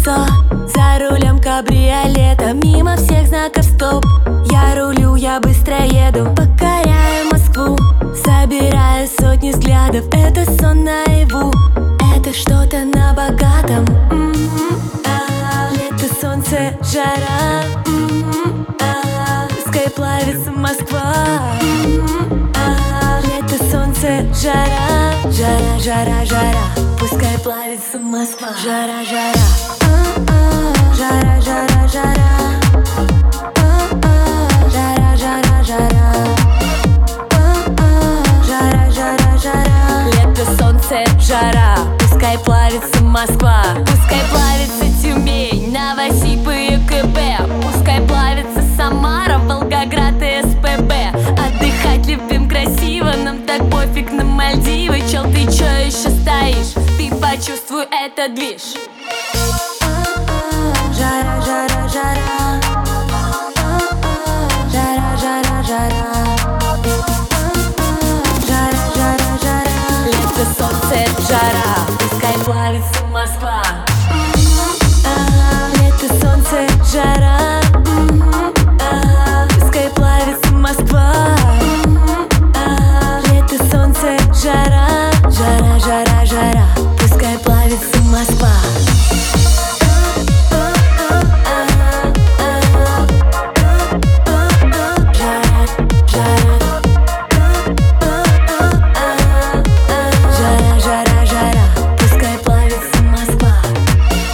лицо. За рулем кабриолета, мимо всех знаков стоп. Я рулю, я быстро еду, покоряю Москву. Собираю сотни взглядов, это сон наяву. Это что-то на богатом. Лето, солнце, жара. Пускай плавится Москва. Лето, солнце, жара. Жара, жара, жара. Пускай плавится Москва. Жара, жара. Жара, жара, жара. Жара, жара, жара. Жара, жара, жара. Лето, солнце, жара. Пускай плавится Москва. Пускай плавится Тюмень, Новосиб и ЮКБ. Пускай плавится Самара, Волгоград и СПБ. Отдыхать любим красиво, нам так пофиг на Мальдивы. Чел, ты чё еще стоишь? Ты почувствуй этот движ. Жара, жара, жара. Жара, жара, жара. Жара, жара, жара. Лето, солнце, жара. Пускай плавится